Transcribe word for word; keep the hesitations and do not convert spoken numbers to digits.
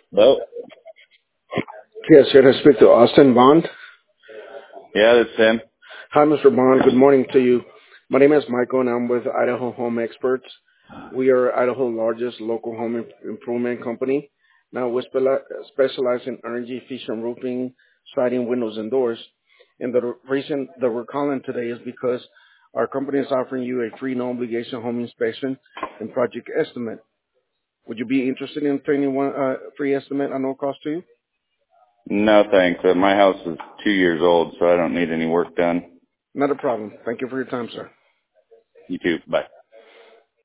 Hello? Yes, here to speak to Austin Bond. Yeah, that's him. Hi, Mister Bond. Good morning to you. My name is Michael, and I'm with Idaho Home Experts. We are Idaho's largest local home im- improvement company. Now, we spela- specialize in energy efficient roofing, siding, windows, and doors. And the reason that we're calling today is because our company is offering you a free, no obligation home inspection and project estimate. Would you be interested in obtaining one uh, free estimate at no cost to you? No, thanks. Uh, my house is two years old, so I don't need any work done. Not a problem. Thank you for your time, sir. You too. Bye.